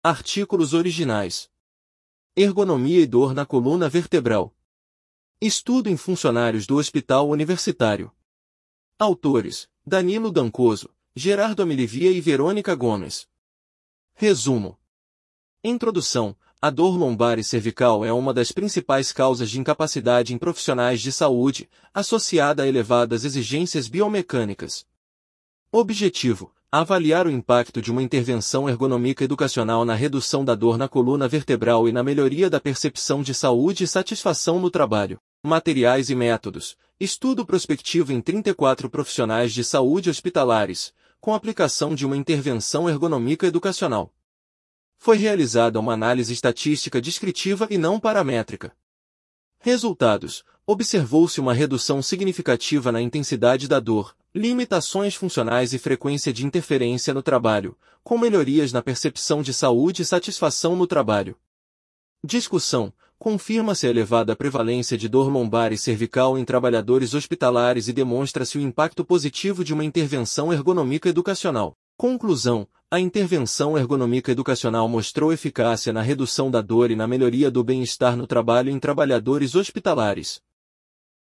Artículos originais. Ergonomia e dor na coluna vertebral. Estudo em funcionários do Hospital Universitário. Autores: Danilo Dancoso, Gerardo Amilivia e Verônica Gomes. Resumo. Introdução. A dor lombar e cervical é uma das principais causas de incapacidade em profissionais de saúde, associada a elevadas exigências biomecânicas. Objetivo: avaliar o impacto de uma intervenção ergonômica educacional na redução da dor na coluna vertebral e na melhoria da percepção de saúde e satisfação no trabalho. Materiais e métodos. Estudo prospectivo em 34 profissionais de saúde hospitalares, com aplicação de uma intervenção ergonômica educacional. Foi realizada uma análise estatística descritiva e não paramétrica. Resultados: observou-se uma redução significativa na intensidade da dor, limitações funcionais e frequência de interferência no trabalho, com melhorias na percepção de saúde e satisfação no trabalho. Discussão: confirma-se a elevada prevalência de dor lombar e cervical em trabalhadores hospitalares e demonstra-se o impacto positivo de uma intervenção ergonômica educacional. Conclusão: a intervenção ergonômica educacional mostrou eficácia na redução da dor e na melhoria do bem-estar no trabalho em trabalhadores hospitalares.